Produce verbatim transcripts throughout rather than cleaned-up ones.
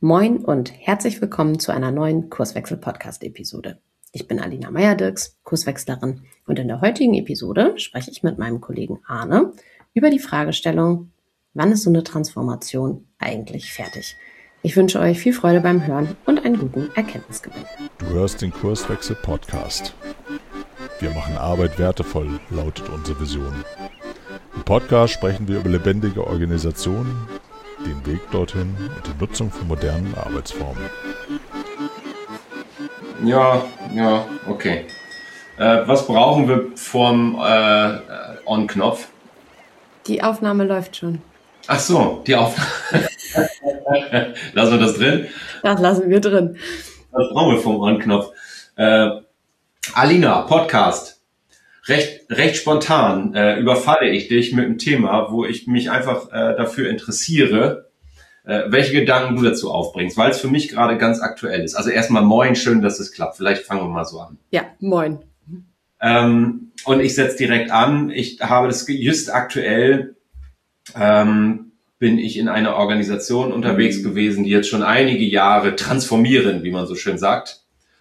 Moin und herzlich willkommen zu einer neuen Kurswechsel-Podcast-Episode. Ich bin Alina Meyer-Dirks, Kurswechslerin, und in der heutigen Episode spreche ich mit meinem Kollegen Arne über die Fragestellung, wann ist so eine Transformation eigentlich fertig? Ich wünsche euch viel Freude beim Hören und einen guten Erkenntnisgewinn. Du hörst den Kurswechsel-Podcast. Wir machen Arbeit wertevoll, lautet unsere Vision. Im Podcast sprechen wir über lebendige Organisationen, den Weg dorthin und die Nutzung von modernen Arbeitsformen. Ja, ja, okay. Äh, was brauchen wir vom äh, On-Knopf? Die Aufnahme läuft schon. Ach so, die Aufnahme. Lassen wir das drin? Das lassen wir drin. Was brauchen wir vom On-Knopf? Äh, Alina, Podcast. Recht, recht spontan äh, überfalle ich dich mit einem Thema, wo ich mich einfach äh, dafür interessiere, äh, welche Gedanken du dazu aufbringst, weil es für mich gerade ganz aktuell ist. Also erstmal moin, schön, dass es klappt. Vielleicht fangen wir mal so an. Ja, moin. Ähm, und ich setze direkt an. Ich habe das just aktuell, ähm, bin ich in einer Organisation unterwegs mhm. gewesen, die jetzt schon einige Jahre transformieren, wie man so schön sagt.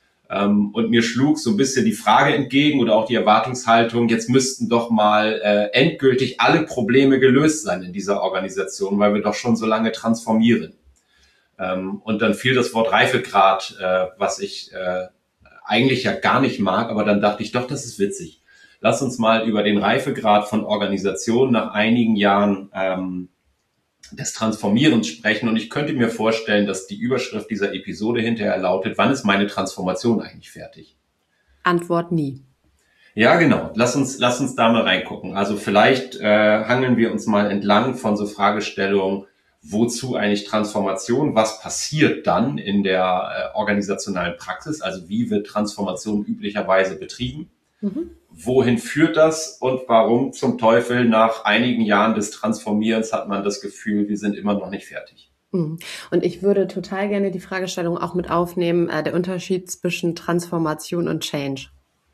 Und mir schlug so ein bisschen die Frage entgegen oder auch die Erwartungshaltung, jetzt müssten doch mal äh, endgültig alle Probleme gelöst sein in dieser Organisation, weil wir doch schon so lange transformieren. Ähm, und dann fiel das Wort Reifegrad, äh, was ich äh, eigentlich ja gar nicht mag, aber dann dachte ich, doch, das ist witzig. Lass uns mal über den Reifegrad von Organisationen nach einigen Jahren ähm, des Transformierens sprechen, und ich könnte mir vorstellen, dass die Überschrift dieser Episode hinterher lautet, wann ist meine Transformation eigentlich fertig? Antwort nie. Ja, genau. Lass uns, lass uns da mal reingucken. Also vielleicht äh, hangeln wir uns mal entlang von so Fragestellungen, wozu eigentlich Transformation, was passiert dann in der äh, organisationalen Praxis, also wie wird Transformation üblicherweise betrieben? Mhm. Wohin führt das und warum zum Teufel nach einigen Jahren des Transformierens hat man das Gefühl, wir sind immer noch nicht fertig? Und ich würde total gerne die Fragestellung auch mit aufnehmen, äh, der Unterschied zwischen Transformation und Change,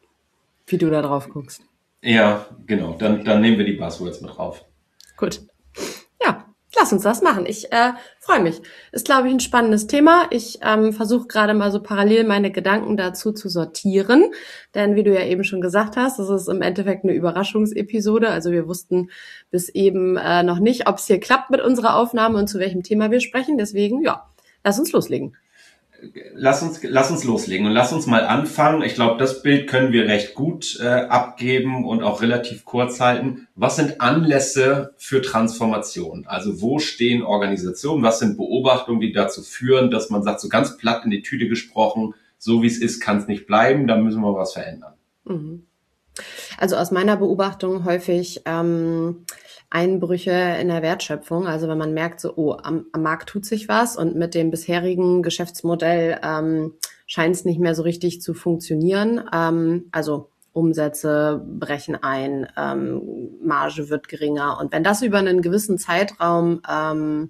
wie du da drauf guckst. Ja, genau, dann, dann nehmen wir die Buzzwords mit drauf. Gut. Ja, lass uns das machen. Ich äh, freue mich. Ist, glaube ich, ein spannendes Thema. Ich ähm, versuche gerade mal so parallel meine Gedanken dazu zu sortieren. Denn wie du ja eben schon gesagt hast, das ist im Endeffekt eine Überraschungsepisode. Also wir wussten bis eben äh, noch nicht, ob es hier klappt mit unserer Aufnahme und zu welchem Thema wir sprechen. Deswegen, ja, lass uns loslegen. Lass uns, lass uns loslegen und lass uns mal anfangen. Ich glaube, das Bild können wir recht gut äh, abgeben und auch relativ kurz halten. Was sind Anlässe für Transformation? Also wo stehen Organisationen? Was sind Beobachtungen, die dazu führen, dass man sagt, so ganz platt in die Tüte gesprochen, so wie es ist, kann es nicht bleiben, da müssen wir was verändern. Mhm. Also aus meiner Beobachtung häufig ähm, Einbrüche in der Wertschöpfung. Also wenn man merkt, so, oh, am, am Markt tut sich was und mit dem bisherigen Geschäftsmodell ähm, scheint es nicht mehr so richtig zu funktionieren. Ähm, also Umsätze brechen ein, ähm, Marge wird geringer. Und wenn das über einen gewissen Zeitraum ähm,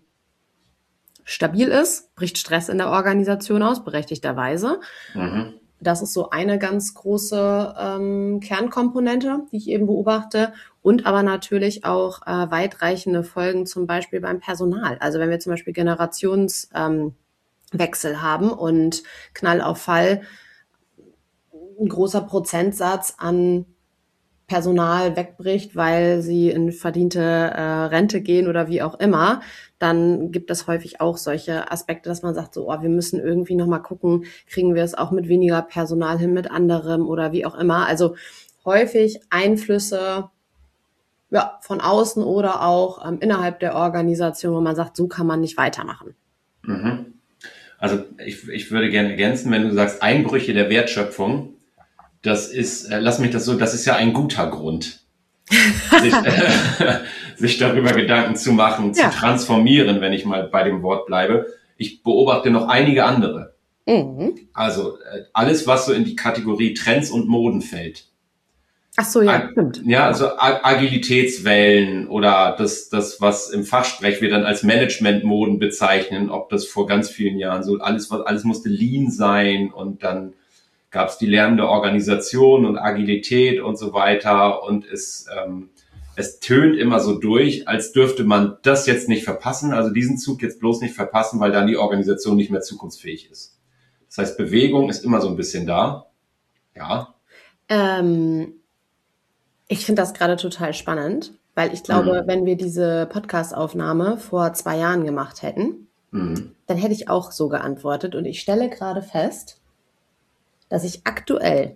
stabil ist, bricht Stress in der Organisation aus, berechtigterweise. Mhm. Das ist so eine ganz große ähm, Kernkomponente, die ich eben beobachte. Und aber natürlich auch äh, weitreichende Folgen zum Beispiel beim Personal. Also wenn wir zum Beispiel Generationswechsel ähm, haben und Knall auf Fall, ein großer Prozentsatz an Personal wegbricht, weil sie in verdiente äh, Rente gehen oder wie auch immer, dann gibt es häufig auch solche Aspekte, dass man sagt, so, oh, wir müssen irgendwie nochmal gucken, kriegen wir es auch mit weniger Personal hin, mit anderem oder wie auch immer. Also häufig Einflüsse ja, von außen oder auch ähm, innerhalb der Organisation, wo man sagt, so kann man nicht weitermachen. Mhm. Also ich, ich würde gerne ergänzen, wenn du sagst Einbrüche der Wertschöpfung, das ist, äh, lass mich das so, das ist ja ein guter Grund, sich, äh, sich darüber Gedanken zu machen, zu ja. transformieren, wenn ich mal bei dem Wort bleibe. Ich beobachte noch einige andere. Mhm. Also äh, alles, was so in die Kategorie Trends und Moden fällt. Ach so, ja, Ag- stimmt. Ja, also Ag- Agilitätswellen oder das, das, was im Fachsprech wir dann als Managementmoden bezeichnen, ob das vor ganz vielen Jahren so, alles, was, alles musste lean sein und dann gab es die lernende Organisation und Agilität und so weiter und es ähm, es tönt immer so durch, als dürfte man das jetzt nicht verpassen, also diesen Zug jetzt bloß nicht verpassen, weil dann die Organisation nicht mehr zukunftsfähig ist. Das heißt, Bewegung ist immer so ein bisschen da. Ja. Ähm, ich finde das gerade total spannend, weil ich glaube, Mhm. wenn wir diese Podcast-Aufnahme vor zwei Jahren gemacht hätten, Mhm. dann hätte ich auch so geantwortet. Und ich stelle gerade fest, dass ich aktuell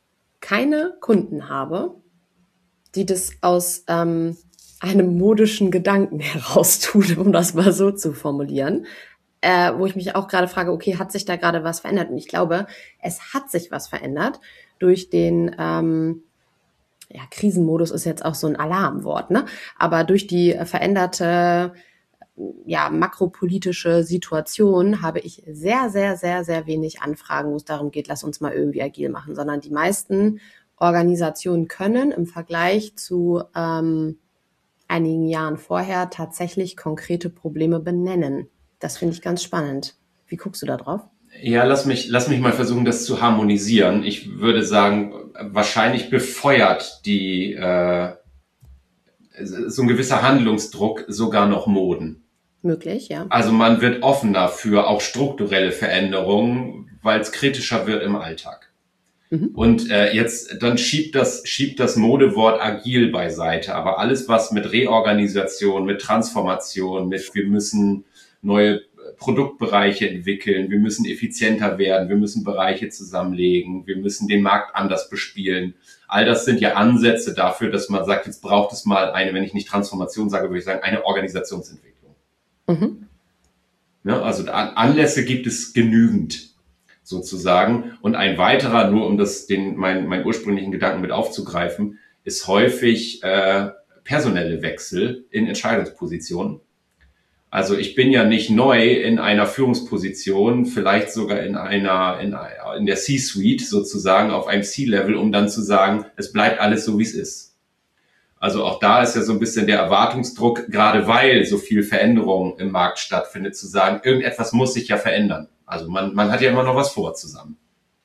keine Kunden habe, die das aus ähm, einem modischen Gedanken heraus tun, um das mal so zu formulieren. Äh, wo ich mich auch gerade frage, okay, hat sich da gerade was verändert? Und ich glaube, es hat sich was verändert durch den, ähm, ja, Krisenmodus ist jetzt auch so ein Alarmwort, ne? Aber durch die veränderte, ja, makropolitische Situation habe ich sehr, sehr, sehr, sehr wenig Anfragen, wo es darum geht, lass uns mal irgendwie agil machen, sondern die meisten Organisationen können im Vergleich zu ähm, einigen Jahren vorher tatsächlich konkrete Probleme benennen. Das finde ich ganz spannend. Wie guckst du da drauf? Ja, lass mich, lass mich mal versuchen, das zu harmonisieren. Ich würde sagen, wahrscheinlich befeuert die äh, so ein gewisser Handlungsdruck sogar noch Moden. Möglich, ja. Also man wird offener für auch strukturelle Veränderungen, weil es kritischer wird im Alltag. Mhm. Und äh, jetzt dann schiebt das schiebt das Modewort agil beiseite, aber alles was mit Reorganisation, mit Transformation, mit wir müssen neue Produktbereiche entwickeln, wir müssen effizienter werden, wir müssen Bereiche zusammenlegen, wir müssen den Markt anders bespielen. All das sind ja Ansätze dafür, dass man sagt, jetzt braucht es mal eine, wenn ich nicht Transformation sage, würde ich sagen, eine Organisationsentwicklung. Mhm. Ja, also Anlässe gibt es genügend sozusagen. Und ein weiterer, nur um das den mein, meinen ursprünglichen Gedanken mit aufzugreifen, ist häufig äh, personelle Wechsel in Entscheidungspositionen. Also ich bin ja nicht neu in einer Führungsposition, vielleicht sogar in einer in, in der C-Suite sozusagen, auf einem C-Level, um dann zu sagen, es bleibt alles so, wie es ist. Also auch da ist ja so ein bisschen der Erwartungsdruck, gerade weil so viel Veränderung im Markt stattfindet, zu sagen, irgendetwas muss sich ja verändern. Also man, man hat ja immer noch was vor zusammen.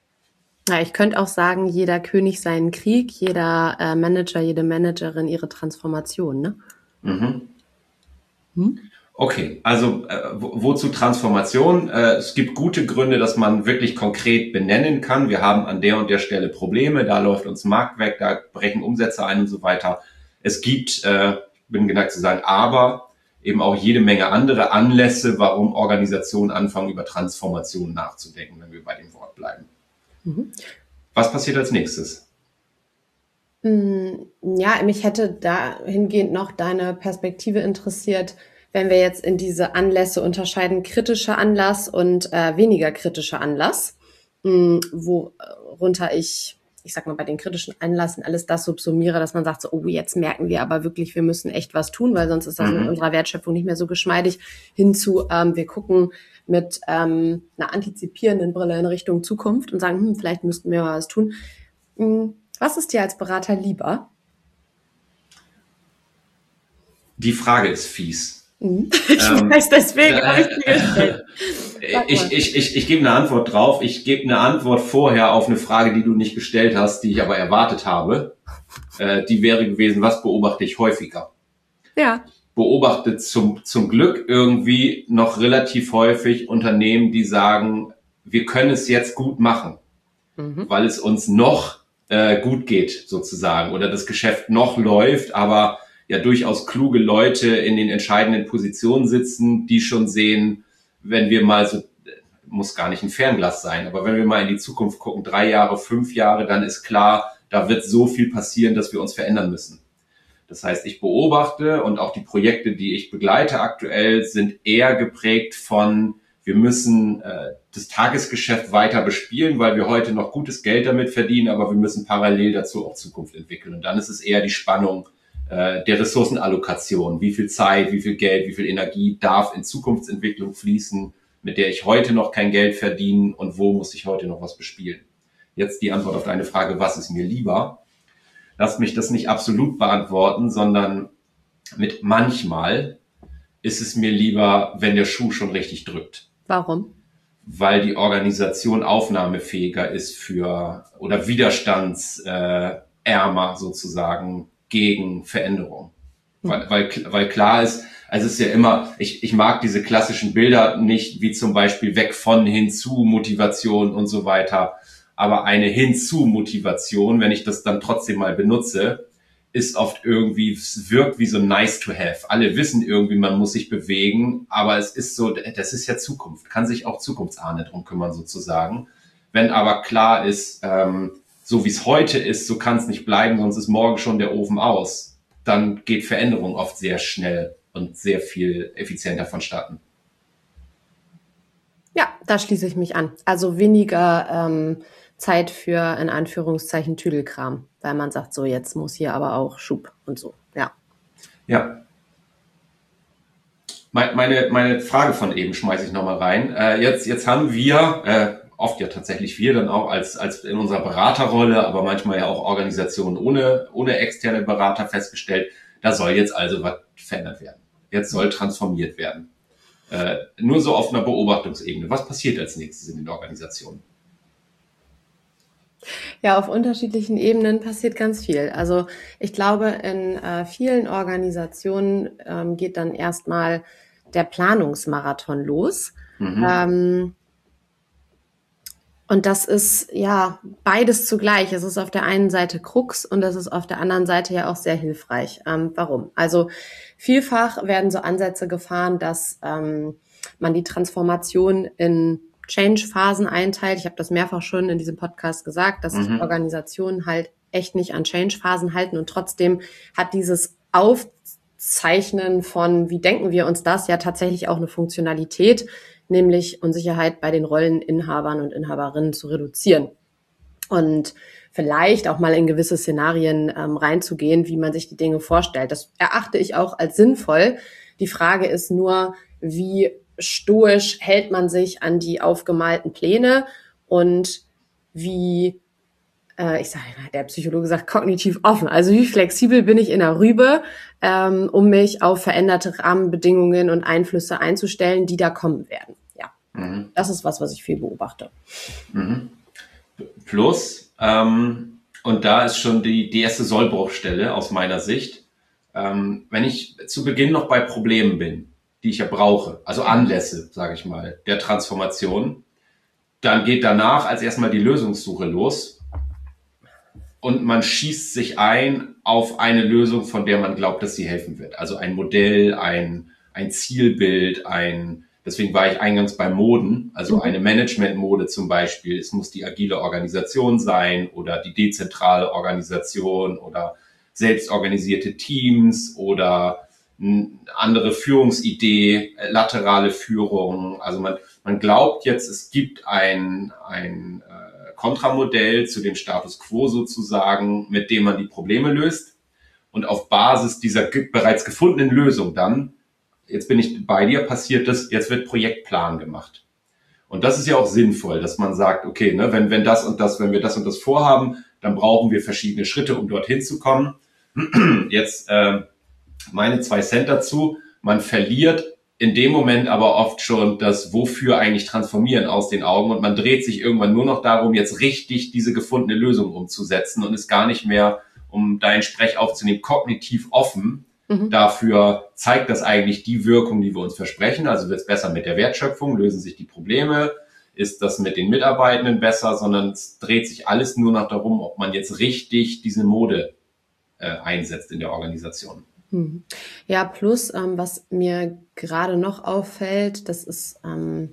Ja, ich könnte auch sagen, jeder König seinen Krieg, jeder äh, Manager, jede Managerin ihre Transformation, ne? Mhm. Hm? Okay, also äh, wo, wozu Transformation? Äh, es gibt gute Gründe, dass man wirklich konkret benennen kann. Wir haben an der und der Stelle Probleme, da läuft uns Markt weg, da brechen Umsätze ein und so weiter. Es gibt, äh, bin geneigt zu sagen, aber eben auch jede Menge andere Anlässe, warum Organisationen anfangen, über Transformation nachzudenken, wenn wir bei dem Wort bleiben. Mhm. Was passiert als nächstes? Ja, mich hätte dahingehend noch deine Perspektive interessiert, wenn wir jetzt in diese Anlässe unterscheiden, kritischer Anlass und äh, weniger kritischer Anlass, mh, worunter ich, ich sag mal, bei den kritischen Anlässen alles das subsumiere, dass man sagt, so, oh, jetzt merken wir aber wirklich, wir müssen echt was tun, weil sonst ist das mhm. in unserer Wertschöpfung nicht mehr so geschmeidig, hinzu, ähm, wir gucken mit ähm, einer antizipierenden Brille in Richtung Zukunft und sagen, hm, vielleicht müssten wir mal was tun. Hm, was ist dir als Berater lieber? Die Frage ist fies. Ich ähm, weiß, deswegen habe ich die gestellt. Ich, ich, ich, ich gebe eine Antwort drauf. Ich gebe eine Antwort vorher auf eine Frage, die du nicht gestellt hast, die ich aber erwartet habe. Äh, die wäre gewesen, was beobachte ich häufiger? Ja. Beobachte zum, zum Glück irgendwie noch relativ häufig Unternehmen, die sagen, wir können es jetzt gut machen, mhm. weil es uns noch äh, gut geht sozusagen oder das Geschäft noch läuft, aber ja durchaus kluge Leute in den entscheidenden Positionen sitzen, die schon sehen, wenn wir mal so, muss gar nicht ein Fernglas sein, aber wenn wir mal in die Zukunft gucken, drei Jahre, fünf Jahre, dann ist klar, da wird so viel passieren, dass wir uns verändern müssen. Das heißt, ich beobachte und auch die Projekte, die ich begleite aktuell, sind eher geprägt von, wir müssen äh, das Tagesgeschäft weiter bespielen, weil wir heute noch gutes Geld damit verdienen, aber wir müssen parallel dazu auch Zukunft entwickeln. Und dann ist es eher die Spannung äh, der Ressourcenallokation. Wie viel Zeit, wie viel Geld, wie viel Energie darf in Zukunftsentwicklung fließen, mit der ich heute noch kein Geld verdiene und wo muss ich heute noch was bespielen? Jetzt die Antwort auf deine Frage, was ist mir lieber? Lass mich das nicht absolut beantworten, sondern mit manchmal ist es mir lieber, wenn der Schuh schon richtig drückt. Warum? Weil die Organisation aufnahmefähiger ist für oder widerstandsärmer sozusagen gegen Veränderung. Weil, weil, weil klar ist, also es ist ja immer, ich, ich mag diese klassischen Bilder nicht, wie zum Beispiel weg von, hinzu, Motivation und so weiter. Aber eine Hinzu-Motivation, wenn ich das dann trotzdem mal benutze, ist oft irgendwie, es wirkt wie so nice to have. Alle wissen irgendwie, man muss sich bewegen, aber es ist so, das ist ja Zukunft, kann sich auch Zukunftsahne drum kümmern sozusagen. Wenn aber klar ist, ähm, so wie es heute ist, so kann es nicht bleiben, sonst ist morgen schon der Ofen aus, dann geht Veränderung oft sehr schnell und sehr viel effizienter vonstatten. Ja, da schließe ich mich an. Also weniger ähm, Zeit für, in Anführungszeichen, Tüdelkram, weil man sagt, so jetzt muss hier aber auch Schub und so, ja. Ja. Meine, meine Frage von eben schmeiße ich nochmal rein. Äh, jetzt, jetzt haben wir, äh, oft ja tatsächlich wir dann auch als, als in unserer Beraterrolle, aber manchmal ja auch Organisationen ohne, ohne externe Berater festgestellt, da soll jetzt also was verändert werden. Jetzt soll transformiert werden. Äh, nur so auf einer Beobachtungsebene. Was passiert als nächstes in den Organisationen? Ja, auf unterschiedlichen Ebenen passiert ganz viel. Also ich glaube, in äh, vielen Organisationen ähm, geht dann erstmal der Planungsmarathon los. Mhm. Ähm, und das ist ja beides zugleich. Es ist auf der einen Seite Krux und das ist auf der anderen Seite ja auch sehr hilfreich. Ähm, warum? Also vielfach werden so Ansätze gefahren, dass ähm, man die Transformation in Change-Phasen einteilt. Ich habe das mehrfach schon in diesem Podcast gesagt, dass sich mhm. Organisationen halt echt nicht an Change-Phasen halten und trotzdem hat dieses Aufzeichnen von, wie denken wir uns das, ja tatsächlich auch eine Funktionalität, nämlich Unsicherheit bei den Rolleninhabern und Inhaberinnen zu reduzieren und vielleicht auch mal in gewisse Szenarien ähm, reinzugehen, wie man sich die Dinge vorstellt. Das erachte ich auch als sinnvoll. Die Frage ist nur, wie stoisch hält man sich an die aufgemalten Pläne und wie, äh, ich sage mal, der Psychologe sagt, kognitiv offen. Also wie flexibel bin ich in der Rübe, ähm, um mich auf veränderte Rahmenbedingungen und Einflüsse einzustellen, die da kommen werden. Ja, mhm. Das ist was, was ich viel beobachte. Mhm. Plus, ähm, und da ist schon die, die erste Sollbruchstelle aus meiner Sicht, ähm, wenn ich zu Beginn noch bei Problemen bin, die ich ja brauche, also Anlässe, sage ich mal, der Transformation, dann geht danach als erstmal die Lösungssuche los und man schießt sich ein auf eine Lösung, von der man glaubt, dass sie helfen wird. Also ein Modell, ein, ein Zielbild, ein, deswegen war ich eingangs bei Moden, also eine Management-Mode zum Beispiel. Es muss die agile Organisation sein oder die dezentrale Organisation oder selbstorganisierte Teams oder eine andere Führungsidee, laterale Führung. Also man, man glaubt jetzt, es gibt ein, ein äh, Kontramodell zu dem Status quo sozusagen, mit dem man die Probleme löst. Und auf Basis dieser ge- bereits gefundenen Lösung dann, jetzt bin ich bei dir, passiert das, jetzt wird Projektplan gemacht. Und das ist ja auch sinnvoll, dass man sagt, okay, ne, wenn, wenn das und das, wenn wir das und das vorhaben, dann brauchen wir verschiedene Schritte, um dorthin zu kommen. Jetzt äh, meine zwei Cent dazu. Man verliert in dem Moment aber oft schon das Wofür eigentlich transformieren aus den Augen und man dreht sich irgendwann nur noch darum, jetzt richtig diese gefundene Lösung umzusetzen und ist gar nicht mehr, um deinen Sprech aufzunehmen, kognitiv offen. Mhm. Dafür zeigt das eigentlich die Wirkung, die wir uns versprechen. Also wird es besser mit der Wertschöpfung, lösen sich die Probleme, ist das mit den Mitarbeitenden besser, sondern es dreht sich alles nur noch darum, ob man jetzt richtig diese Mode äh, einsetzt in der Organisation. Ja, plus, ähm, was mir gerade noch auffällt, das ist ähm,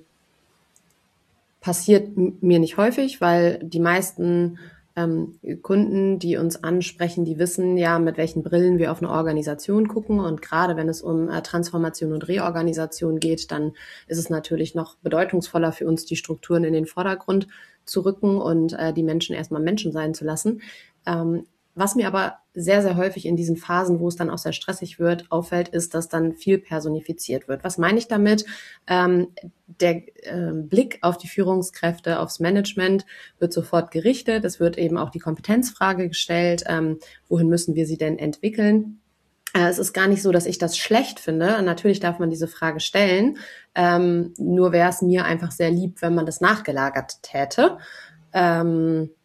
passiert m- mir nicht häufig, weil die meisten ähm, Kunden, die uns ansprechen, die wissen ja, mit welchen Brillen wir auf eine Organisation gucken. Und gerade wenn es um äh, Transformation und Reorganisation geht, dann ist es natürlich noch bedeutungsvoller für uns, die Strukturen in den Vordergrund zu rücken und äh, die Menschen erstmal Menschen sein zu lassen. Ähm, Was mir aber sehr, sehr häufig in diesen Phasen, wo es dann auch sehr stressig wird, auffällt, ist, dass dann viel personifiziert wird. Was meine ich damit? Ähm, der äh, Blick auf die Führungskräfte, aufs Management wird sofort gerichtet. Es wird eben auch die Kompetenzfrage gestellt. Ähm, wohin müssen wir sie denn entwickeln? Äh, es ist gar nicht so, dass ich das schlecht finde. Natürlich darf man diese Frage stellen. Ähm, nur wäre es mir einfach sehr lieb, wenn man das nachgelagert täte. Ähm,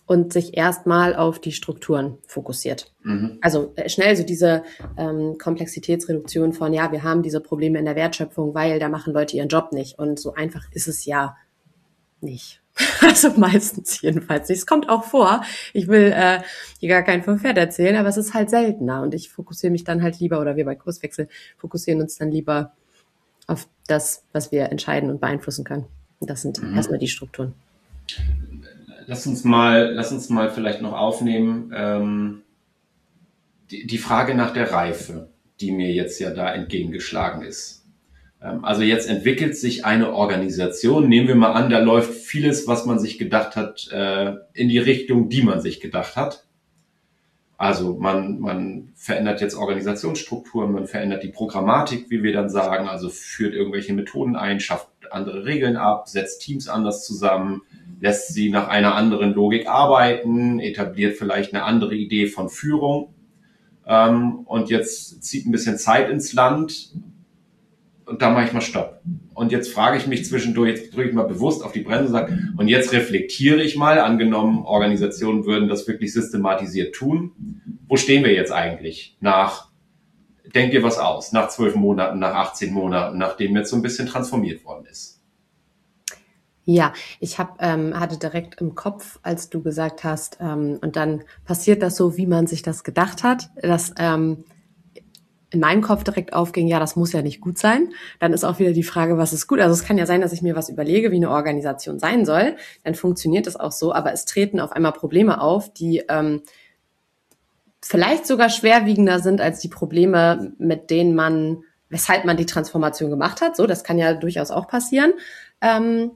und sich erstmal auf die Strukturen fokussiert. Mhm. Also äh, schnell so diese ähm, Komplexitätsreduktion von, ja, wir haben diese Probleme in der Wertschöpfung, weil da machen Leute ihren Job nicht. Und so einfach ist es ja nicht. Also meistens jedenfalls nicht. Es kommt auch vor. Ich will äh, hier gar keinen vom Pferd erzählen, aber es ist halt seltener. Und ich fokussiere mich dann halt lieber, oder wir bei Kurswechsel fokussieren uns dann lieber auf das, was wir entscheiden und beeinflussen können. Und das sind mhm. erstmal die Strukturen. Lass uns mal, lass uns mal vielleicht noch aufnehmen, ähm, die, die Frage nach der Reife, die mir jetzt ja da entgegengeschlagen ist. Also jetzt entwickelt sich eine Organisation, nehmen wir mal an, da läuft vieles, was man sich gedacht hat, in die Richtung, die man sich gedacht hat. Also man, man verändert jetzt Organisationsstrukturen, man verändert die Programmatik, wie wir dann sagen, also führt irgendwelche Methoden ein, schafft andere Regeln ab, setzt Teams anders zusammen, lässt sie nach einer anderen Logik arbeiten, etabliert vielleicht eine andere Idee von Führung. Und jetzt zieht ein bisschen Zeit ins Land. Und da mache ich mal Stopp. Und jetzt frage ich mich zwischendurch, jetzt drücke ich mal bewusst auf die Bremse und sage, und jetzt reflektiere ich mal, angenommen, Organisationen würden das wirklich systematisiert tun. Wo stehen wir jetzt eigentlich nach, denk dir was aus, nach zwölf Monaten, nach achtzehn Monaten, nachdem jetzt so ein bisschen transformiert worden ist? Ja, ich hab, ähm, hatte direkt im Kopf, als du gesagt hast, ähm, und dann passiert das so, wie man sich das gedacht hat, dass ähm, in meinem Kopf direkt aufging, ja, das muss ja nicht gut sein. Dann ist auch wieder die Frage, was ist gut? Also es kann ja sein, dass ich mir was überlege, wie eine Organisation sein soll. Dann funktioniert das auch so, aber es treten auf einmal Probleme auf, die ähm, vielleicht sogar schwerwiegender sind als die Probleme, mit denen man, weshalb man die Transformation gemacht hat. So, das kann ja durchaus auch passieren. Ähm,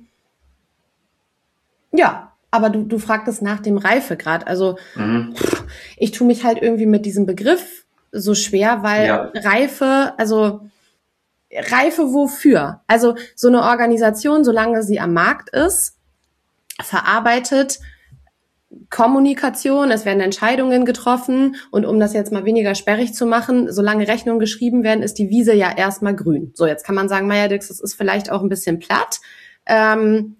ja, aber du, du fragtest nach dem Reifegrad. Also mhm. ich tue mich halt irgendwie mit diesem Begriff so schwer, weil ja. Reife, also Reife wofür? Also so eine Organisation, solange sie am Markt ist, verarbeitet Kommunikation, es werden Entscheidungen getroffen und um das jetzt mal weniger sperrig zu machen, solange Rechnungen geschrieben werden, ist die Wiese ja erstmal grün. So, jetzt kann man sagen, Meyerdix, das ist vielleicht auch ein bisschen platt. Ähm,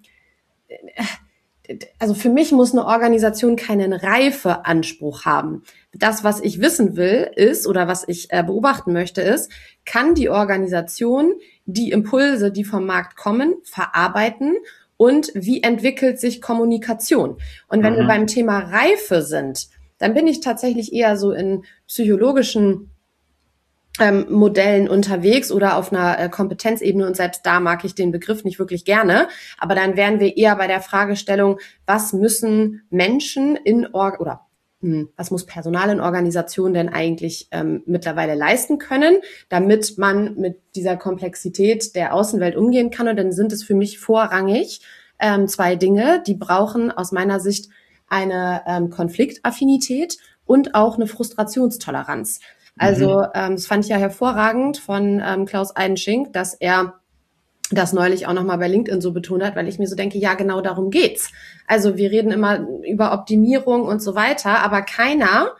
also für mich muss eine Organisation keinen Reifeanspruch haben. Das, was ich wissen will, ist, oder was ich äh, beobachten möchte, ist, kann die Organisation die Impulse, die vom Markt kommen, verarbeiten und wie entwickelt sich Kommunikation? Und wenn mhm. wir beim Thema Reife sind, dann bin ich tatsächlich eher so in psychologischen ähm, Modellen unterwegs oder auf einer äh, Kompetenzebene und selbst da mag ich den Begriff nicht wirklich gerne, aber dann wären wir eher bei der Fragestellung, was müssen Menschen in Org oder hm, was muss Personal in Organisationen denn eigentlich ähm, mittlerweile leisten können, damit man mit dieser Komplexität der Außenwelt umgehen kann. Und dann sind es für mich vorrangig ähm, zwei Dinge, die brauchen aus meiner Sicht eine ähm, Konfliktaffinität und auch eine Frustrationstoleranz. Also ähm, das fand ich ja hervorragend von ähm, Klaus Eidenschink, dass er das neulich auch nochmal bei LinkedIn so betont hat, weil ich mir so denke, ja, genau darum geht's. Also wir reden immer über Optimierung und so weiter, aber keiner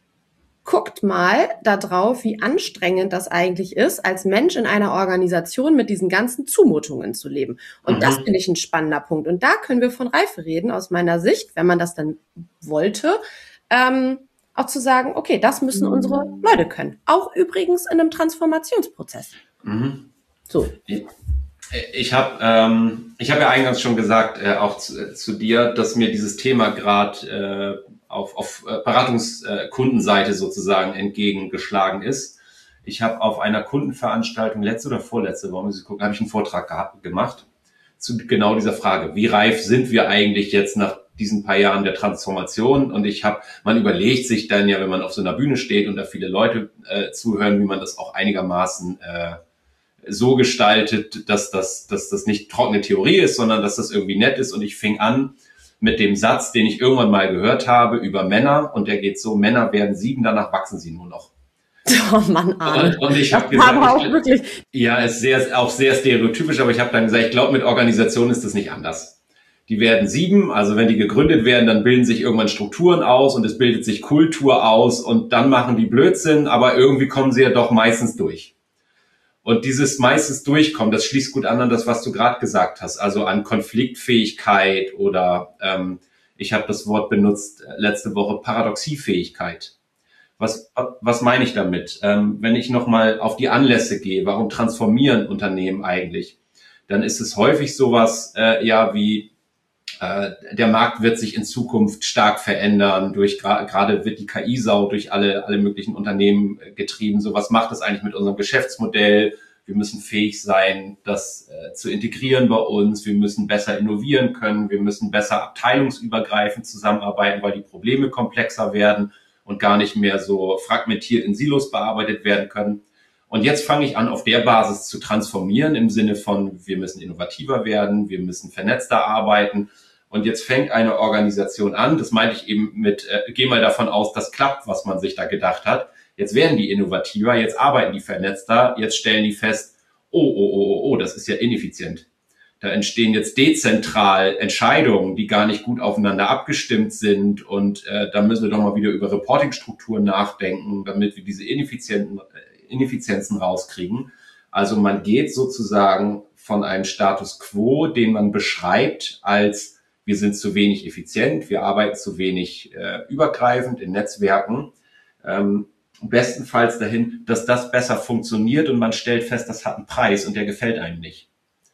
guckt mal da drauf, wie anstrengend das eigentlich ist, als Mensch in einer Organisation mit diesen ganzen Zumutungen zu leben. Und mhm. das finde ich ein spannender Punkt. Und da können wir von Reife reden, aus meiner Sicht, wenn man das dann wollte, ähm, auch zu sagen, okay, das müssen unsere Leute können. Auch übrigens in einem Transformationsprozess. Mhm. So. Ich habe ähm, ich habe ja eingangs schon gesagt, äh, auch zu, zu dir, dass mir dieses Thema gerade äh, auf, auf äh, Beratungskundenseite sozusagen entgegengeschlagen ist. Ich habe auf einer Kundenveranstaltung letzte oder vorletzte Woche, muss ich gucken, habe ich einen Vortrag gehabt, gemacht zu genau dieser Frage. Wie reif sind wir eigentlich jetzt nach diesen paar Jahren der Transformation? Und ich habe, man überlegt sich dann ja, wenn man auf so einer Bühne steht und da viele Leute äh, zuhören, wie man das auch einigermaßen äh, so gestaltet, dass das, dass das nicht trockene Theorie ist, sondern dass das irgendwie nett ist. Und ich fing an mit dem Satz, den ich irgendwann mal gehört habe über Männer. Und der geht so, Männer werden sieben, danach wachsen sie nur noch. Oh Mann, Arne. Und, und ich habe gesagt, aber auch ich, wirklich. Ja, ist sehr, auch sehr stereotypisch, aber ich habe dann gesagt, ich glaube, mit Organisationen ist das nicht anders. Die werden sieben, also wenn die gegründet werden, dann bilden sich irgendwann Strukturen aus und es bildet sich Kultur aus und dann machen die Blödsinn, aber irgendwie kommen sie ja doch meistens durch. Und dieses meistens Durchkommen, das schließt gut an an das, was du gerade gesagt hast, also an Konfliktfähigkeit oder ähm, Ich habe das Wort benutzt äh, letzte Woche, Paradoxiefähigkeit. Was, was meine ich damit? Ähm, wenn ich nochmal auf die Anlässe gehe, warum transformieren Unternehmen eigentlich? Dann ist es häufig sowas, äh, ja, wie äh, der Markt wird sich in Zukunft stark verändern, durch gerade wird die K I-Sau durch alle, alle möglichen Unternehmen getrieben. So, was macht das eigentlich mit unserem Geschäftsmodell? Wir müssen fähig sein, das äh, zu integrieren bei uns. Wir müssen besser innovieren können. Wir müssen besser abteilungsübergreifend zusammenarbeiten, weil die Probleme komplexer werden und gar nicht mehr so fragmentiert in Silos bearbeitet werden können. Und jetzt fange ich an, auf der Basis zu transformieren im Sinne von, wir müssen innovativer werden, wir müssen vernetzter arbeiten. Und jetzt fängt eine Organisation an, das meinte ich eben mit, äh, geh mal davon aus, das klappt, was man sich da gedacht hat. Jetzt werden die innovativer, jetzt arbeiten die vernetzter, jetzt stellen die fest, oh, oh, oh, oh, oh, das ist ja ineffizient. Da entstehen jetzt dezentral Entscheidungen, die gar nicht gut aufeinander abgestimmt sind. Und äh, da müssen wir doch mal wieder über Reporting-Strukturen nachdenken, damit wir diese Ineffizienten, Ineffizienzen rauskriegen. Also man geht sozusagen von einem Status quo, den man beschreibt als, wir sind zu wenig effizient, wir arbeiten zu wenig äh, übergreifend in Netzwerken, ähm, bestenfalls dahin, dass das besser funktioniert und man stellt fest, das hat einen Preis und der gefällt einem nicht.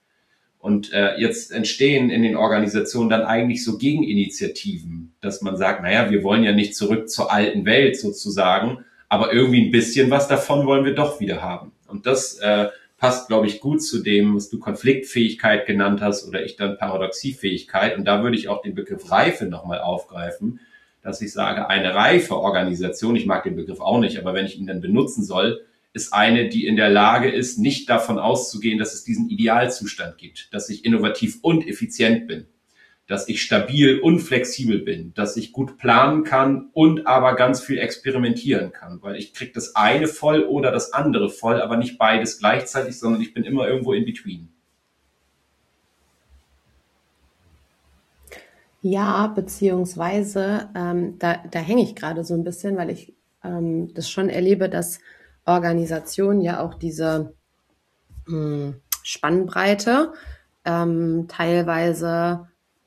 Und äh, jetzt entstehen in den Organisationen dann eigentlich so Gegeninitiativen, dass man sagt, naja, wir wollen ja nicht zurück zur alten Welt sozusagen, aber irgendwie ein bisschen was davon wollen wir doch wieder haben. Und das äh, passt, glaube ich, gut zu dem, was du Konfliktfähigkeit genannt hast oder ich dann Paradoxiefähigkeit. Und da würde ich auch den Begriff Reife nochmal aufgreifen, dass ich sage, eine reife Organisation, ich mag den Begriff auch nicht, aber wenn ich ihn dann benutzen soll, ist eine, die in der Lage ist, nicht davon auszugehen, dass es diesen Idealzustand gibt, dass ich innovativ und effizient bin, dass ich stabil und flexibel bin, dass ich gut planen kann und aber ganz viel experimentieren kann, weil ich kriege das eine voll oder das andere voll, aber nicht beides gleichzeitig, sondern ich bin immer irgendwo in between. Ja, beziehungsweise ähm, da, da hänge ich gerade so ein bisschen, weil ich ähm, das schon erlebe, dass Organisationen ja auch diese mh, Spannbreite ähm, teilweise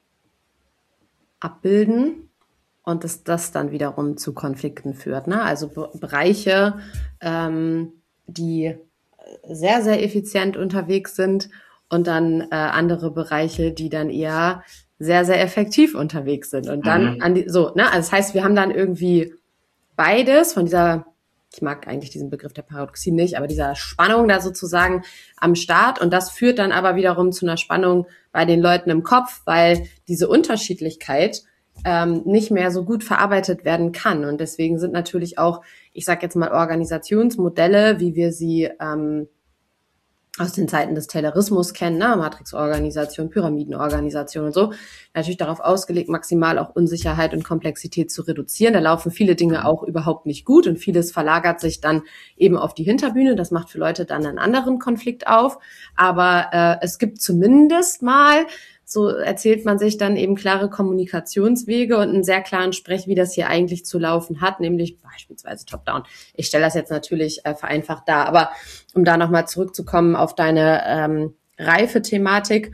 abbilden und dass das dann wiederum zu Konflikten führt. Ne? Also Be- Bereiche, ähm, die sehr, sehr effizient unterwegs sind und dann äh, andere Bereiche, die dann eher sehr, sehr effektiv unterwegs sind. Und dann Mhm. an die, so, ne, also das heißt, wir haben dann irgendwie beides von dieser, ich mag eigentlich diesen Begriff der Paradoxie nicht, aber dieser Spannung da sozusagen am Start. Und das führt dann aber wiederum zu einer Spannung bei den Leuten im Kopf, weil diese Unterschiedlichkeit ähm, nicht mehr so gut verarbeitet werden kann. Und deswegen sind natürlich auch, ich sage jetzt mal, Organisationsmodelle, wie wir sie ähm, aus den Zeiten des Taylorismus kennen, ne? Matrixorganisation, Pyramidenorganisation und so, natürlich darauf ausgelegt, maximal auch Unsicherheit und Komplexität zu reduzieren. Da laufen viele Dinge auch überhaupt nicht gut und vieles verlagert sich dann eben auf die Hinterbühne. Das macht für Leute dann einen anderen Konflikt auf. Aber äh, es gibt zumindest mal, so erzählt man sich dann eben klare Kommunikationswege und einen sehr klaren Sprech, wie das hier eigentlich zu laufen hat, nämlich beispielsweise Top-Down. Ich stelle das jetzt natürlich äh, vereinfacht dar, aber um da nochmal zurückzukommen auf deine ähm, Reife-Thematik.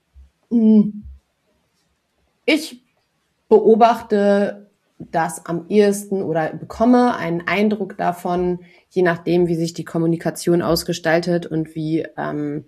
Ich beobachte das am ehesten oder bekomme einen Eindruck davon, je nachdem, wie sich die Kommunikation ausgestaltet und wie ähm,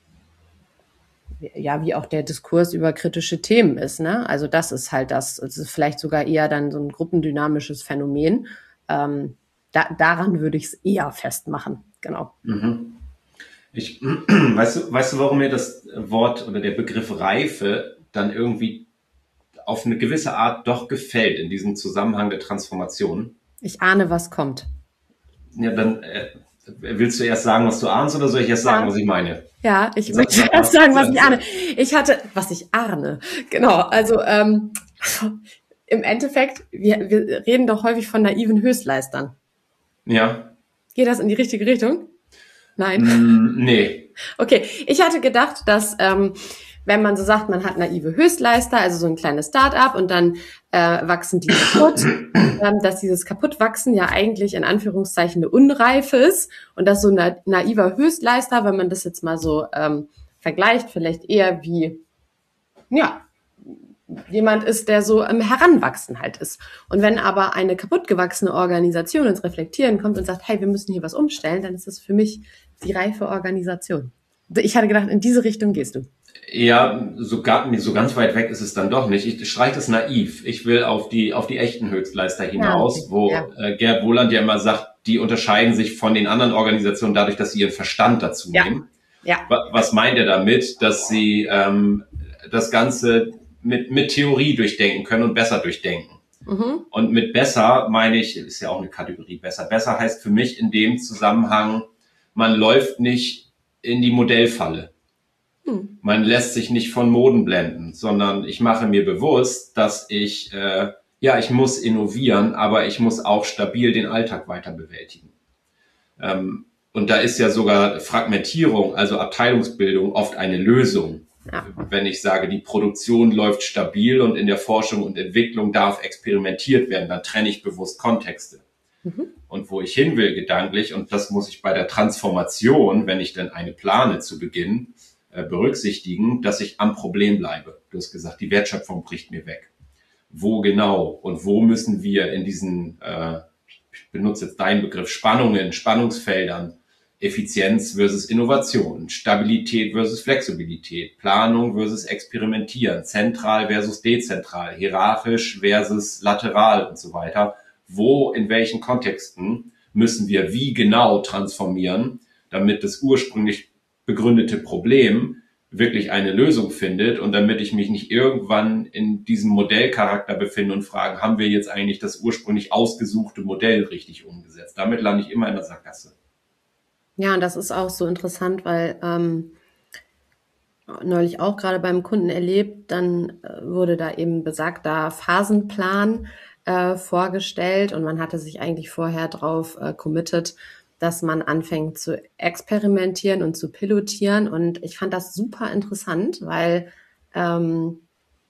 ja, wie auch der Diskurs über kritische Themen ist, ne? Also das ist halt das, es ist vielleicht sogar eher dann so ein gruppendynamisches Phänomen. Ähm, da, daran würde ich es eher festmachen, genau. Mhm. Ich, weißt du, weißt du, warum mir das Wort oder der Begriff Reife dann irgendwie auf eine gewisse Art doch gefällt in diesem Zusammenhang der Transformation? Ich ahne, was kommt. Ja, dann äh, willst du erst sagen, was du ahnst, oder soll ich erst sagen, Ja. was ich meine? Ja, ich Sag- möchte sag- erst sagen, was sag- ich ahne. Ich hatte, was ich ahne, genau, also ähm, im Endeffekt, wir, wir reden doch häufig von naiven Höchstleistern. Ja. Geht das in die richtige Richtung? Nein. Mm, nee. Okay, ich hatte gedacht, dass ähm, wenn man so sagt, man hat naive Höchstleister, also so ein kleines Start-up und dann äh, wachsen die kaputt, ähm, dass dieses Kaputtwachsen ja eigentlich in Anführungszeichen eine Unreife ist und dass so ein na- naiver Höchstleister, wenn man das jetzt mal so ähm, vergleicht, vielleicht eher wie, ja, jemand ist, der so im Heranwachsen halt ist. Und wenn aber eine kaputtgewachsene Organisation ins Reflektieren kommt und sagt, hey, wir müssen hier was umstellen, dann ist das für mich die reife Organisation. Ich hatte gedacht, in diese Richtung gehst du. Ja, so, gar, so ganz weit weg ist es dann doch nicht. Ich streiche das naiv. Ich will auf die auf die echten Höchstleister hinaus, ja, okay. wo ja. äh, Gerd Wohland ja immer sagt, die unterscheiden sich von den anderen Organisationen dadurch, dass sie ihren Verstand dazu ja. nehmen. Ja. Was meint er damit? Dass sie ähm, das Ganze mit mit Theorie durchdenken können und besser durchdenken. Mhm. Und mit besser meine ich, ist ja auch eine Kategorie besser. Besser heißt für mich in dem Zusammenhang, man läuft nicht in die Modellfalle. Hm. Man lässt sich nicht von Moden blenden, sondern ich mache mir bewusst, dass ich, äh, ja, ich muss innovieren, aber ich muss auch stabil den Alltag weiter bewältigen. Ähm, und da ist ja sogar Fragmentierung, also Abteilungsbildung, oft eine Lösung. Ja. Wenn ich sage, die Produktion läuft stabil und in der Forschung und Entwicklung darf experimentiert werden, dann trenne ich bewusst Kontexte. Mhm. Und wo ich hin will gedanklich, und das muss ich bei der Transformation, wenn ich denn eine plane zu Beginn, berücksichtigen, dass ich am Problem bleibe. Du hast gesagt, die Wertschöpfung bricht mir weg. Wo genau und wo müssen wir in diesen, äh, ich benutze jetzt deinen Begriff, Spannungen, Spannungsfeldern, Effizienz versus Innovation, Stabilität versus Flexibilität, Planung versus Experimentieren, zentral versus dezentral, hierarchisch versus lateral und so weiter. Wo, in welchen Kontexten müssen wir wie genau transformieren, damit das ursprünglich begründete Problem wirklich eine Lösung findet und damit ich mich nicht irgendwann in diesem Modellcharakter befinde und frage, haben wir jetzt eigentlich das ursprünglich ausgesuchte Modell richtig umgesetzt? Damit lande ich immer in der Sackgasse. Ja, und das ist auch so interessant, weil ähm, neulich auch gerade beim Kunden erlebt, dann äh, wurde da eben besagter Phasenplan äh, vorgestellt und man hatte sich eigentlich vorher drauf äh, committed, dass man anfängt zu experimentieren und zu pilotieren. Und ich fand das super interessant, weil ähm,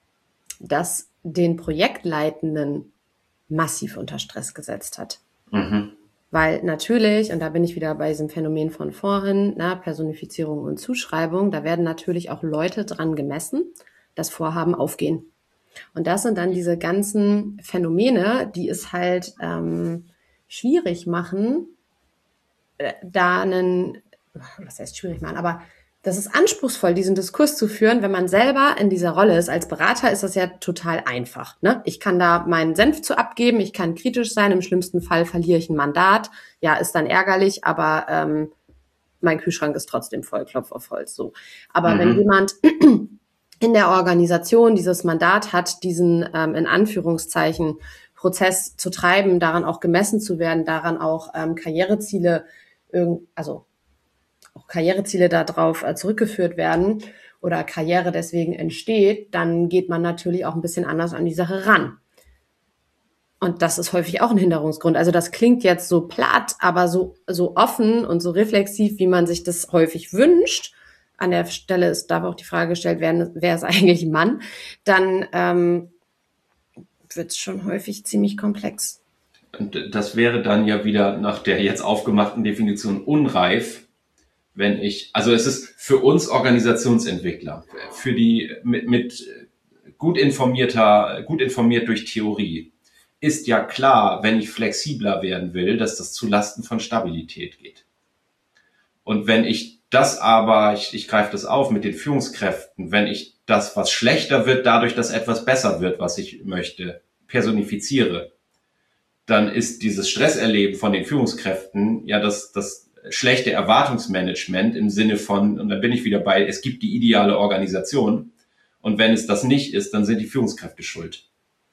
das den Projektleitenden massiv unter Stress gesetzt hat. Mhm. Weil natürlich, und da bin ich wieder bei diesem Phänomen von vorhin, na, Personifizierung und Zuschreibung, da werden natürlich auch Leute dran gemessen, dass Vorhaben aufgehen. Und das sind dann diese ganzen Phänomene, die es halt ähm, schwierig machen, da einen, was heißt schwierig machen, aber das ist anspruchsvoll, diesen Diskurs zu führen, wenn man selber in dieser Rolle ist. Als Berater ist das ja total einfach, ne? Ich kann da meinen Senf zu abgeben, ich kann kritisch sein, im schlimmsten Fall verliere ich ein Mandat. Ja, ist dann ärgerlich, aber ähm, mein Kühlschrank ist trotzdem voll, Klopf auf Holz, so. Aber mhm. wenn jemand in der Organisation dieses Mandat hat, diesen ähm, in Anführungszeichen Prozess zu treiben, daran auch gemessen zu werden, daran auch ähm, Karriereziele also auch Karriereziele darauf zurückgeführt werden oder Karriere deswegen entsteht, dann geht man natürlich auch ein bisschen anders an die Sache ran. Und das ist häufig auch ein Hinderungsgrund. Also das klingt jetzt so platt, aber so, so offen und so reflexiv, wie man sich das häufig wünscht. An der Stelle ist, darf auch die Frage gestellt werden, wer ist eigentlich ein Mann? Dann ähm, wird es schon häufig ziemlich komplex. Und das wäre dann ja wieder nach der jetzt aufgemachten Definition unreif, wenn ich, also es ist für uns Organisationsentwickler, für die mit, mit gut informierter, gut informiert durch Theorie, ist ja klar, wenn ich flexibler werden will, dass das zu Lasten von Stabilität geht. Und wenn ich das aber, ich, ich greife das auf mit den Führungskräften, wenn ich das, was schlechter wird, dadurch, dass etwas besser wird, was ich möchte, personifiziere, dann ist dieses Stresserleben von den Führungskräften ja das, das schlechte Erwartungsmanagement im Sinne von, und da bin ich wieder bei, es gibt die ideale Organisation und wenn es das nicht ist, dann sind die Führungskräfte schuld.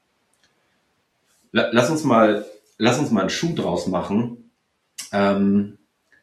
Lass uns mal, lass uns mal einen Schuh draus machen. Ähm,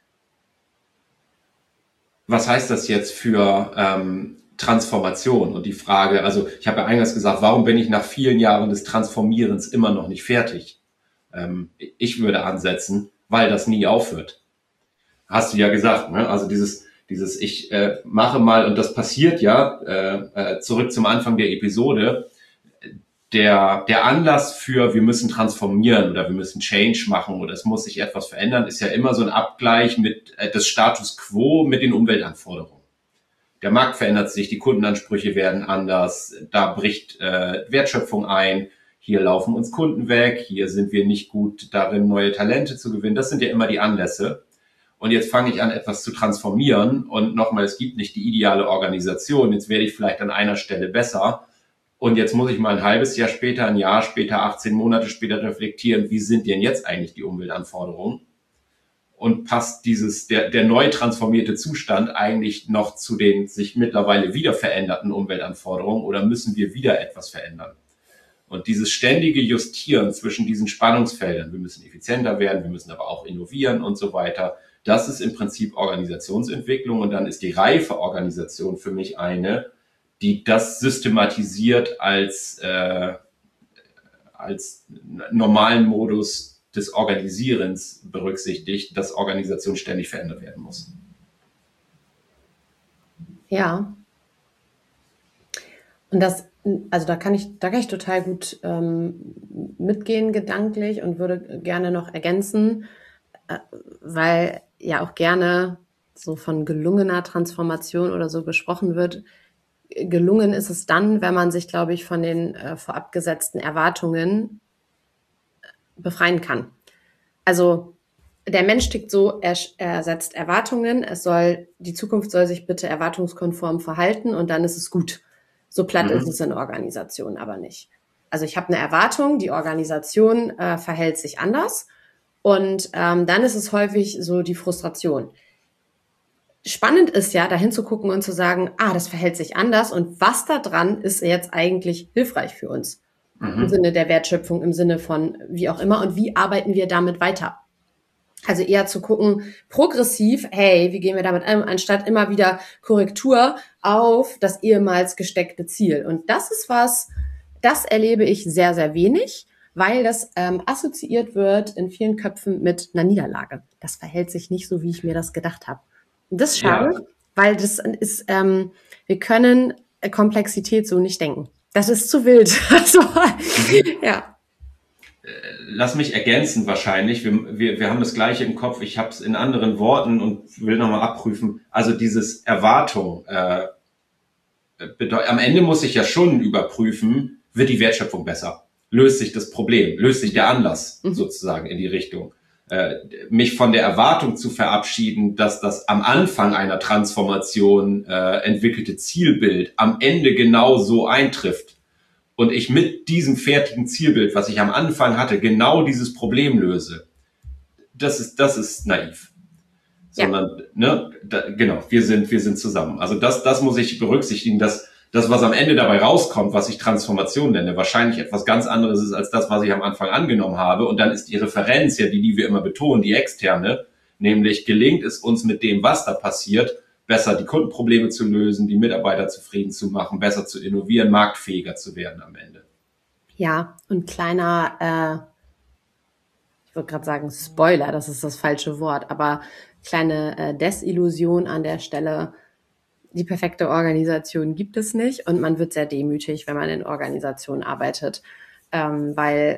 was heißt das jetzt für ähm, Transformation? Und die Frage, also ich habe ja eingangs gesagt, warum bin ich nach vielen Jahren des Transformierens immer noch nicht fertig? Ich würde ansetzen, weil das nie aufhört. Hast du ja gesagt, ne? Also dieses, dieses ich äh, mache mal, und das passiert ja, äh, zurück zum Anfang der Episode, der, der Anlass für wir müssen transformieren oder wir müssen Change machen oder es muss sich etwas verändern, ist ja immer so ein Abgleich mit äh, des Status Quo mit den Umweltanforderungen. der Markt verändert sich, die Kundenansprüche werden anders, da bricht äh, Wertschöpfung ein, hier laufen uns Kunden weg, hier sind wir nicht gut darin, neue Talente zu gewinnen. Das sind ja immer die Anlässe. Und jetzt fange ich an, etwas zu transformieren. Und nochmal, es gibt nicht die ideale Organisation. Jetzt werde ich vielleicht an einer Stelle besser. Und jetzt muss ich mal ein halbes Jahr später, ein Jahr später, achtzehn Monate später reflektieren, wie sind denn jetzt eigentlich die Umweltanforderungen? Und passt dieses, der, der neu transformierte Zustand eigentlich noch zu den sich mittlerweile wieder veränderten Umweltanforderungen oder müssen wir wieder etwas verändern? Und dieses ständige Justieren zwischen diesen Spannungsfeldern, wir müssen effizienter werden, wir müssen aber auch innovieren und so weiter, das ist im Prinzip Organisationsentwicklung. Und dann ist die reife Organisation für mich eine, die das systematisiert als, äh, als normalen Modus des Organisierens berücksichtigt, dass Organisation ständig verändert werden muss. Ja. Und das, also da kann ich, da kann ich total gut ähm, mitgehen gedanklich und würde gerne noch ergänzen, äh, weil ja auch gerne so von gelungener Transformation oder so gesprochen wird. Gelungen ist es dann, wenn man sich, glaube ich, von den äh, vorab gesetzten Erwartungen befreien kann. Also der Mensch tickt so, er, er setzt Erwartungen, es soll, die Zukunft soll sich bitte erwartungskonform verhalten und dann ist es gut. So platt mhm. ist es in Organisationen aber nicht. Also ich habe eine Erwartung, die Organisation äh, verhält sich anders und ähm, dann ist es häufig so die Frustration. Spannend ist ja, dahin zu gucken und zu sagen, ah, das verhält sich anders und was da dran ist jetzt eigentlich hilfreich für uns. Mhm. Im Sinne der Wertschöpfung, im Sinne von wie auch immer und wie arbeiten wir damit weiter. Also eher zu gucken, progressiv, hey, wie gehen wir damit um, anstatt immer wieder Korrektur auf das ehemals gesteckte Ziel. Und das ist was, das erlebe ich sehr, sehr wenig, weil das ähm, assoziiert wird in vielen Köpfen mit einer Niederlage. Das verhält sich nicht so, wie ich mir das gedacht habe. Und das ist schade, ja. weil das ist, ähm, wir können Komplexität so nicht denken. Das ist zu wild. Also, ja. Lass mich ergänzen wahrscheinlich. Wir, wir, wir haben das Gleiche im Kopf. Ich habe es in anderen Worten und will nochmal abprüfen. Also dieses Erwartung. Äh, bedeut- am Ende muss ich ja schon überprüfen, wird die Wertschöpfung besser? Löst sich das Problem? Löst sich der Anlass mhm. sozusagen in die Richtung? Äh, mich von der Erwartung zu verabschieden, dass das am Anfang einer Transformation äh, entwickelte Zielbild am Ende genau so eintrifft. Und ich mit diesem fertigen Zielbild, was ich am Anfang hatte, genau dieses Problem löse, das ist, das ist naiv. Sondern, ja. ne, da, genau, wir sind, wir sind zusammen. Also das, das muss ich berücksichtigen, dass das, was am Ende dabei rauskommt, was ich Transformation nenne, wahrscheinlich etwas ganz anderes ist als das, was ich am Anfang angenommen habe. Und dann ist die Referenz ja die, die wir immer betonen, die externe, nämlich gelingt es uns mit dem, was da passiert, besser die Kundenprobleme zu lösen, die Mitarbeiter zufrieden zu machen, besser zu innovieren, marktfähiger zu werden am Ende. Ja, und kleiner, äh, ich würde gerade sagen Spoiler, das ist das falsche Wort, aber kleine äh, Desillusion an der Stelle. Die perfekte Organisation gibt es nicht und man wird sehr demütig, wenn man in Organisationen arbeitet, ähm, weil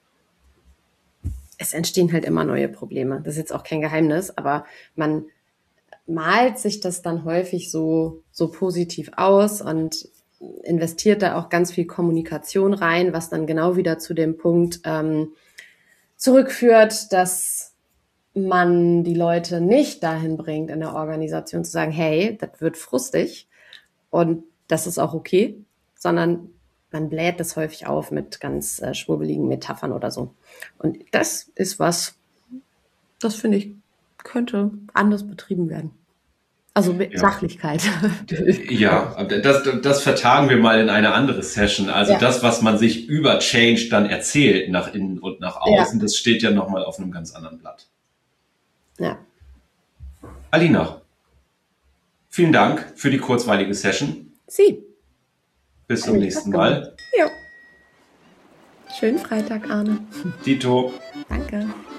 es entstehen halt immer neue Probleme. Das ist jetzt auch kein Geheimnis, aber man malt sich das dann häufig so, so positiv aus und investiert da auch ganz viel Kommunikation rein, was dann genau wieder zu dem Punkt ähm, zurückführt, dass man die Leute nicht dahin bringt, in der Organisation zu sagen, hey, das wird frustig und das ist auch okay, sondern man bläht das häufig auf mit ganz äh, schwurbeligen Metaphern oder so. Und das ist was, das finde ich, könnte anders betrieben werden. Also mit ja. Sachlichkeit. Ja, das, das vertagen wir mal in eine andere Session. Also ja. das, was man sich über Change dann erzählt, nach innen und nach außen, ja. das steht ja nochmal auf einem ganz anderen Blatt. Ja. Alina, vielen Dank für die kurzweilige Session. Sie. Bis zum nächsten Mal. Ja. Schönen Freitag, Arne. Dito. Danke.